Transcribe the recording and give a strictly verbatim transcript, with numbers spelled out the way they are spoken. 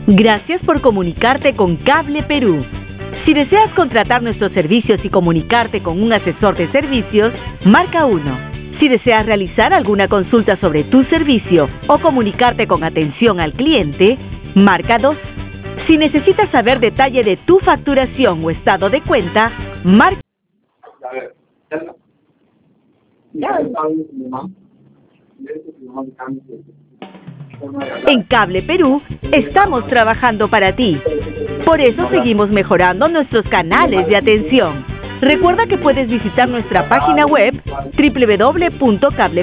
Gracias por comunicarte con Cable Perú. Si deseas contratar nuestros servicios y comunicarte con un asesor de servicios, marca uno. Si deseas realizar alguna consulta sobre tu servicio o comunicarte con atención al cliente, marca dos. Si necesitas saber detalle de tu facturación o estado de cuenta, marca... En Cable Perú estamos trabajando para ti. Por eso seguimos mejorando nuestros canales de atención. Recuerda que puedes visitar nuestra página web doble u doble u doble u punto cable